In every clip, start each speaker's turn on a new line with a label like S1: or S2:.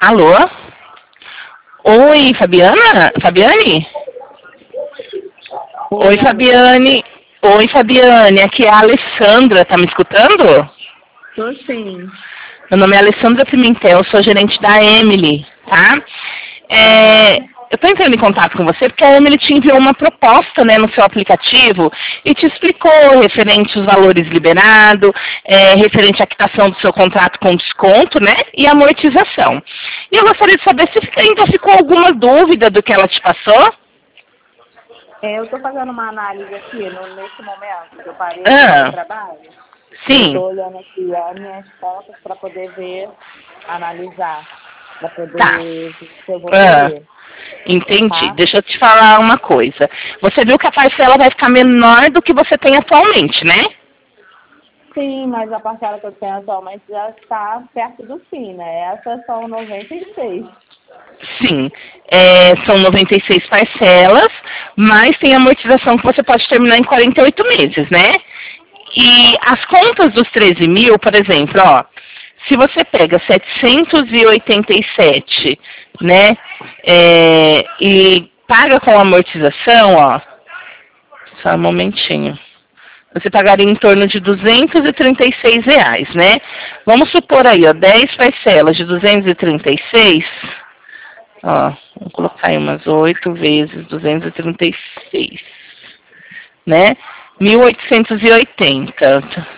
S1: Alô? Oi, Fabiana? Fabiane? Oi, Fabiane. Oi, Fabiane. Aqui é a Alessandra. Tá me escutando?
S2: Tô sim.
S1: Meu nome é Alessandra Pimentel, sou gerente da Emily, tá? Eu estou entrando em contato com você porque a Emily te enviou uma proposta, né, no seu aplicativo e te explicou referente aos valores liberados, referente à quitação do seu contrato com desconto, né, e amortização. E eu gostaria de saber se ainda ficou alguma dúvida do que ela te passou?
S2: Eu estou fazendo uma análise aqui nesse momento que eu parei aqui no trabalho. Eu
S1: Sim.
S2: estou olhando aqui as minhas fotos para poder ver, analisar, para poder
S1: Tá.
S2: ver se eu vou querer.
S1: Entendi.
S2: Tá?
S1: Deixa eu te falar uma coisa. Você viu que a parcela vai ficar menor do que você tem atualmente, né?
S2: Sim, mas a parcela que eu tenho atualmente já está perto do fim, né? Essas são 96.
S1: Sim. São 96 parcelas, mas tem amortização que você pode terminar em 48 meses, né? E as contas dos 13 mil, por exemplo, ó, se você pega 787, né, e paga com amortização, ó, só um momentinho, você pagaria em torno de R$ 236, né? Vamos supor aí, ó, 10 parcelas de 236, ó, vamos colocar aí umas 8 vezes 236, né? 1.880.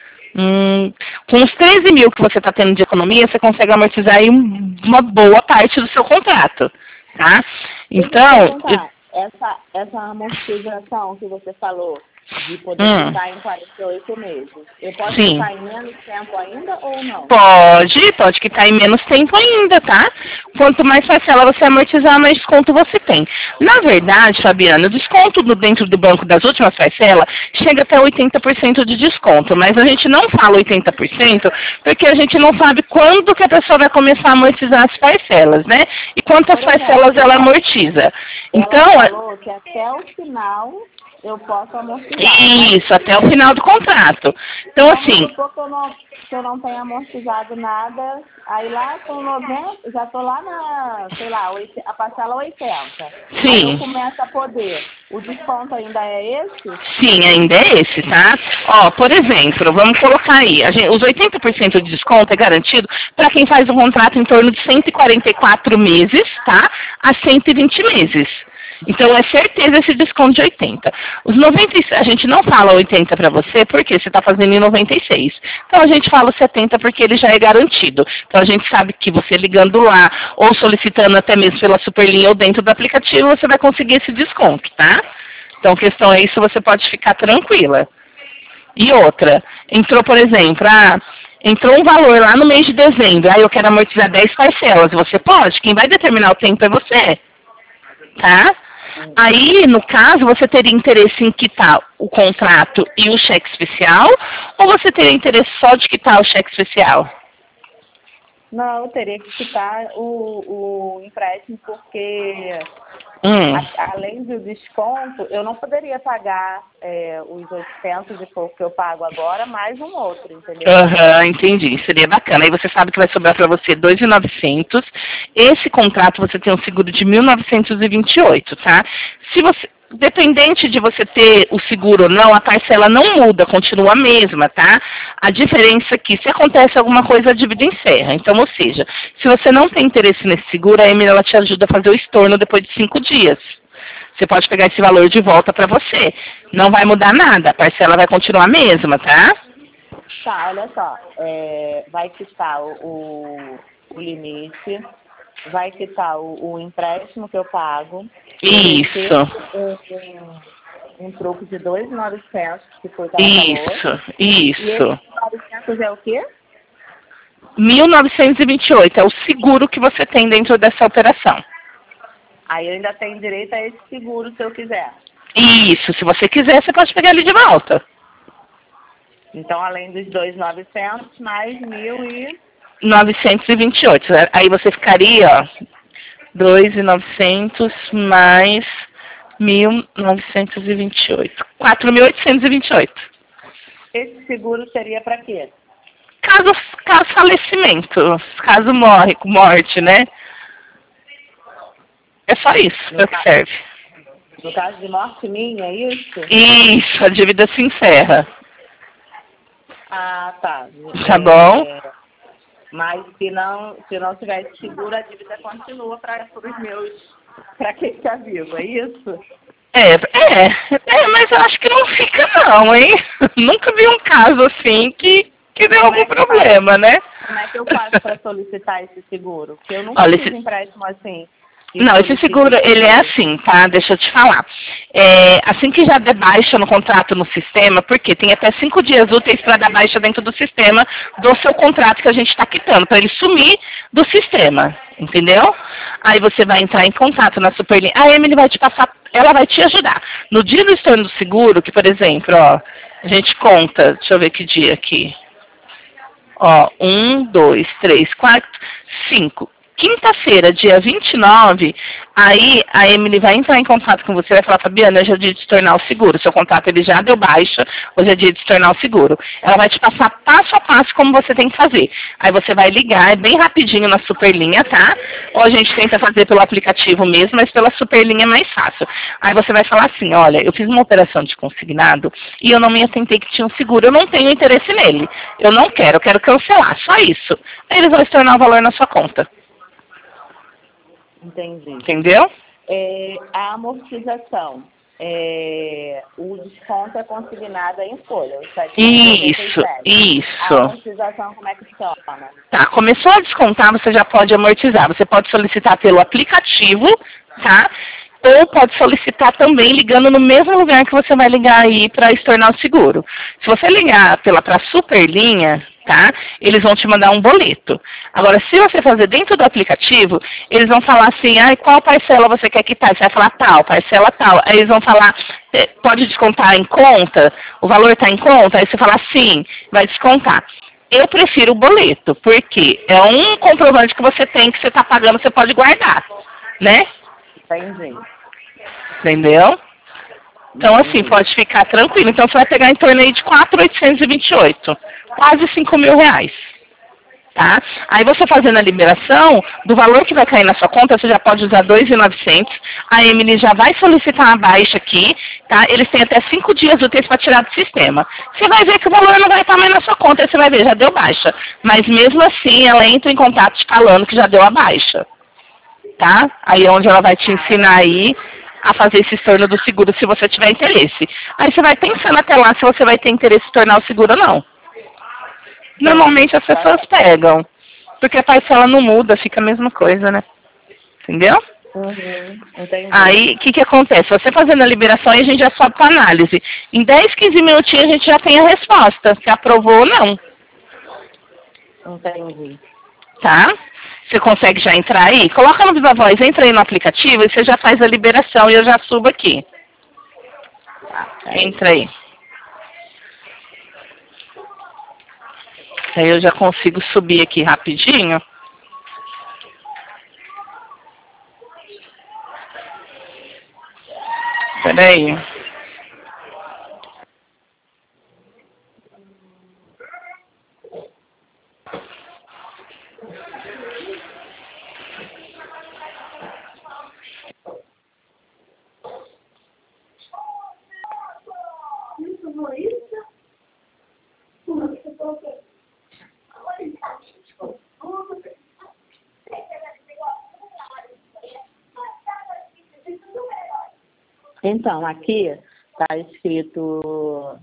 S1: Com os 13 mil que você está tendo de economia, você consegue amortizar aí uma boa parte do seu contrato, tá? Então...
S2: Essa amortização que você falou, de poder quitar em 48 meses, eu posso
S1: Sim.
S2: quitar em menos tempo ainda ou não?
S1: Pode quitar em menos tempo ainda, tá? Quanto mais parcela você amortizar, mais desconto você tem. Na verdade, Fabiana, o desconto dentro do banco das últimas parcelas chega até 80% de desconto, mas a gente não fala 80% porque a gente não sabe quando que a pessoa vai começar a amortizar as parcelas, né? E quantas parcelas ela amortiza. Então,
S2: ela falou que até o final eu posso amortizar.
S1: Isso, até o final do contrato. Então, assim...
S2: Se eu não tenho amortizado nada, aí lá com 90, já estou lá na, sei lá, a parcela 80.
S1: Sim.
S2: Aí eu começo a poder. O desconto ainda é esse?
S1: Sim, ainda é esse, tá? Ó, por exemplo, vamos colocar aí, os 80% de desconto é garantido para quem faz um contrato em torno de 144 meses, tá? A 120 meses. Então, é certeza esse desconto de 80. Os 96, a gente não fala 80 para você, porque você está fazendo em 96. Então, a gente fala 70 porque ele já é garantido. Então, a gente sabe que você ligando lá, ou solicitando até mesmo pela Superlinha ou dentro do aplicativo, você vai conseguir esse desconto, tá? Então, questão é isso, você pode ficar tranquila. E outra, entrou, por exemplo, entrou um valor lá no mês de dezembro, eu quero amortizar 10 parcelas, você pode? Quem vai determinar o tempo é você, tá? Aí, no caso, você teria interesse em quitar o contrato e o cheque especial, ou você teria interesse só de quitar o cheque especial?
S2: Não, eu teria que quitar o empréstimo porque, além do desconto, eu não poderia pagar os 800 e pouco que eu pago agora, mais um outro, entendeu?
S1: Entendi. Seria bacana. Aí você sabe que vai sobrar para você 2.900. Esse contrato você tem um seguro de 1.928, tá? Se você... Dependente de você ter o seguro ou não, a parcela não muda, continua a mesma, tá? A diferença é que se acontece alguma coisa, a dívida encerra. Então, ou seja, se você não tem interesse nesse seguro, a Emily ela te ajuda a fazer o estorno depois de 5 dias. Você pode pegar esse valor de volta para você. Não vai mudar nada, a parcela vai continuar a mesma, tá?
S2: Tá, olha só. Vai quitar o limite, vai quitar o empréstimo que eu pago.
S1: Isso.
S2: Um troco de 2.900, que foi o que ela falou.
S1: Isso.
S2: E esse 900 é o quê?
S1: 1.928 é o seguro que você tem dentro dessa operação.
S2: Aí eu ainda tenho direito a esse seguro se eu quiser.
S1: Isso, se você quiser, você pode pegar ele de volta.
S2: Então, além dos 2.900, mais
S1: 1.928. Aí você ficaria, ó, 2.900 mais 1.928. 4.828.
S2: Esse seguro seria para quê?
S1: caso falecimento, caso morte, né? É só isso que serve.
S2: No caso de morte minha, é isso?
S1: Isso, a dívida se encerra.
S2: Ah, tá.
S1: Tá bom?
S2: Mas se não tiver seguro, a dívida continua para quem está vivo, é isso?
S1: Mas eu acho que não fica não, hein? Nunca vi um caso assim que deu algum problema, né?
S2: Como é que eu faço para solicitar esse seguro? Porque eu nunca fiz empréstimo assim.
S1: Não, esse seguro, ele é assim, tá? Deixa eu te falar. Assim que já der baixa no contrato no sistema, porque tem até 5 dias úteis para dar baixa dentro do sistema do seu contrato que a gente está quitando, para ele sumir do sistema, entendeu? Aí você vai entrar em contato na Superlinha. A Emily vai te passar, ela vai te ajudar. No dia do estorno do seguro, que por exemplo, ó, a gente conta, deixa eu ver que dia aqui. Ó, 1, 2, 3, 4, 5. Quinta-feira, dia 29, aí a Emily vai entrar em contato com você e vai falar, Fabiana, hoje é dia de se tornar o seguro. Seu contrato ele já deu baixa, hoje é dia de se tornar o seguro. Ela vai te passar passo a passo como você tem que fazer. Aí você vai ligar, é bem rapidinho na Superlinha, tá? Ou a gente tenta fazer pelo aplicativo mesmo, mas pela Superlinha é mais fácil. Aí você vai falar assim, olha, eu fiz uma operação de consignado e eu não me atentei que tinha um seguro, eu não tenho interesse nele. Eu não quero, eu quero cancelar, só isso. Aí eles vão estornar o valor na sua conta.
S2: Entendi.
S1: Entendeu?
S2: A amortização, o desconto é consignado em folha.
S1: Isso.
S2: A amortização, como é que funciona?
S1: Tá, começou a descontar, você já pode amortizar. Você pode solicitar pelo aplicativo, tá? Ou pode solicitar também ligando no mesmo lugar que você vai ligar aí para estornar o seguro. Se você ligar para Superlinha, tá? Eles vão te mandar um boleto. Agora, se você fazer dentro do aplicativo, eles vão falar assim, qual parcela você quer quitar? Você vai falar tal, parcela tal. Aí eles vão falar, pode descontar em conta? O valor está em conta? Aí você fala sim, vai descontar. Eu prefiro o boleto, porque é um comprovante que você tem que você está pagando, você pode guardar, né?
S2: Entendi.
S1: Entendeu? Então, assim, pode ficar tranquilo. Então, você vai pegar em torno aí de 4.828, quase 5 mil reais. Tá? Aí você fazendo a liberação, do valor que vai cair na sua conta, você já pode usar 2.900. A Emily já vai solicitar a baixa aqui, tá? Eles têm até 5 dias úteis para tirar do sistema. Você vai ver que o valor não vai estar mais na sua conta, aí você vai ver, já deu baixa. Mas mesmo assim, ela entra em contato te falando que já deu a baixa. Tá? Aí é onde ela vai te ensinar aí a fazer esse estorno do seguro se você tiver interesse. Aí você vai pensando até lá se você vai ter interesse em tornar o seguro ou não. Normalmente as pessoas pegam, porque a parcela não muda, fica a mesma coisa, né? Entendeu?
S2: Entendi.
S1: Aí, o que acontece? Você fazendo a liberação, aí a gente já sobe para análise. Em 10, 15 minutinhos a gente já tem a resposta, se aprovou ou não.
S2: Entendi.
S1: Tá? Você consegue já entrar aí? Coloca no Viva Voz, entra aí no aplicativo e você já faz a liberação e eu já subo aqui. Entra aí. Aí eu já consigo subir aqui rapidinho. Peraí.
S2: Então, aqui está escrito,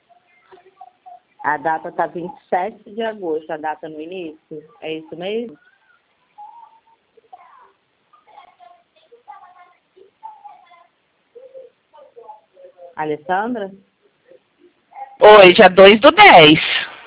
S2: a data está 27 de agosto, a data no início, é isso mesmo? Alessandra?
S1: Oi, dia 2/10.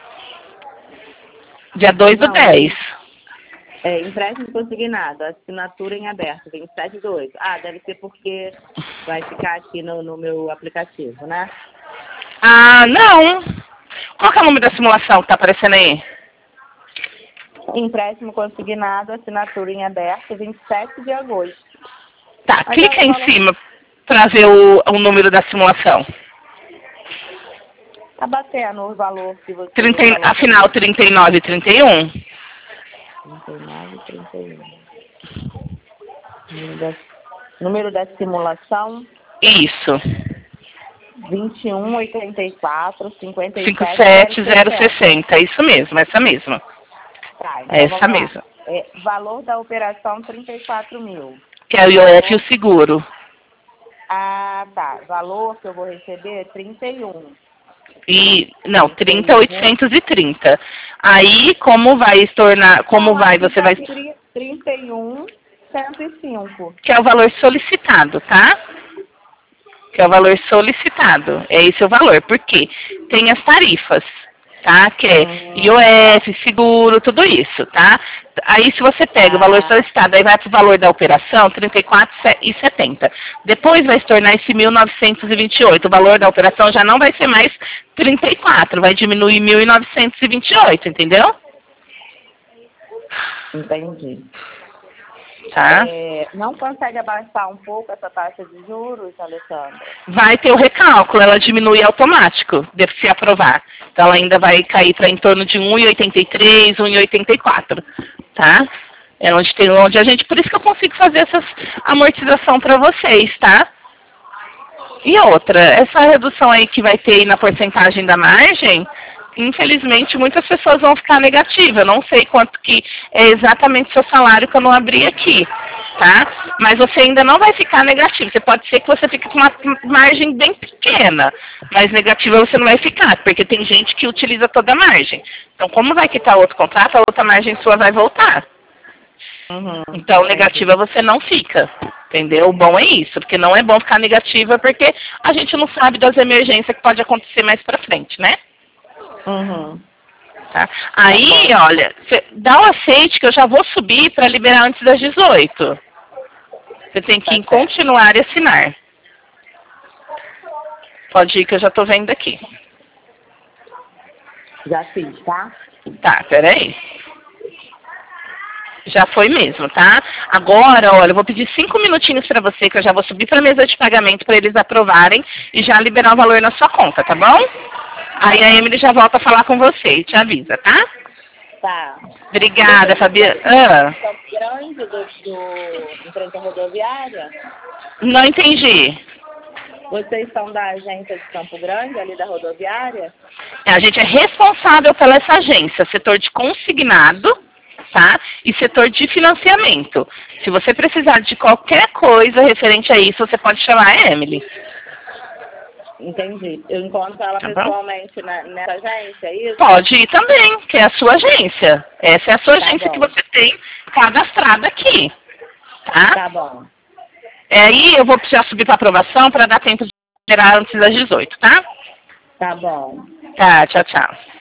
S1: Dia 2/10.
S2: Empréstimo consignado, assinatura em aberto, 27/2. Ah, deve ser porque vai ficar aqui no meu aplicativo, né?
S1: Ah, não. Qual que é o nome da simulação que está aparecendo aí?
S2: Empréstimo consignado, assinatura em aberto, 27 de agosto.
S1: Tá, clica em cima para ver o número da simulação.
S2: Tá batendo o valor que você...
S1: Afinal, 39 e 31?
S2: 39 e 31. Número da simulação?
S1: Isso.
S2: 21, 84, 57,
S1: 57060. Isso mesmo, essa mesma.
S2: Tá, então
S1: Essa mesma.
S2: Valor da operação, 34 mil.
S1: Que é o IOF e o seguro.
S2: Ah, tá. Valor que eu vou receber é 31.
S1: Não, 30.830. Aí, como vai se tornar, você vai...
S2: 31.105.
S1: Que é o valor solicitado, tá? Que é o valor solicitado. É esse o valor. Por quê? Tem as tarifas, tá? Que é IOF, seguro, tudo isso, tá? Aí, se você pega o valor solicitado, aí vai para o valor da operação, R$ 34,70. Depois vai se tornar esse 1.928. O valor da operação já não vai ser mais 34, vai diminuir 1.928, entendeu?
S2: Entendi.
S1: Tá?
S2: Não consegue abaixar um pouco essa taxa de juros, Alessandra?
S1: Vai ter o recálculo, ela diminui automático, deve se aprovar. Então ela ainda vai cair para em torno de 1,83, 1,84, tá? É onde a gente, por isso que eu consigo fazer essa amortização para vocês, tá? E outra, essa redução aí que vai ter aí na porcentagem da margem, infelizmente muitas pessoas vão ficar negativas. Eu não sei quanto que é exatamente o seu salário que eu não abri aqui, tá? Mas você ainda não vai ficar negativo. Você pode ser que você fique com uma margem bem pequena, mas negativa você não vai ficar, porque tem gente que utiliza toda a margem. Então, como vai quitar outro contrato, a outra margem sua vai voltar. Então, negativa você não fica, entendeu? O bom é isso, porque não é bom ficar negativa, porque a gente não sabe das emergências que pode acontecer mais pra frente, né? Tá? Aí, olha, dá o aceite que eu já vou subir para liberar antes das 18. Você tem que ir em continuar e assinar. Pode ir que eu já tô vendo aqui.
S2: Já fiz, tá?
S1: Tá, peraí. Já foi mesmo, tá? Agora, olha, eu vou pedir 5 minutinhos para você, que eu já vou subir para a mesa de pagamento para eles aprovarem e já liberar o valor na sua conta, tá bom? Aí a Emily já volta a falar com você e te avisa, tá?
S2: Tá.
S1: Obrigada, Fabiana.
S2: Grande do empresa rodoviária?
S1: Não entendi.
S2: Vocês são da agência de Campo Grande, ali da rodoviária?
S1: A gente é responsável pela essa agência, setor de consignado, tá? E setor de financiamento. Se você precisar de qualquer coisa referente a isso, você pode chamar a Emily.
S2: Entendi. Eu encontro ela pessoalmente nessa agência, é isso?
S1: Pode ir também, que é a sua agência. Essa é a sua agência que você tem cadastrada aqui. Tá?
S2: Tá bom.
S1: Aí eu vou precisar subir para aprovação para dar tempo de gerar antes das 18, tá?
S2: Tá bom.
S1: Tá, tchau, tchau.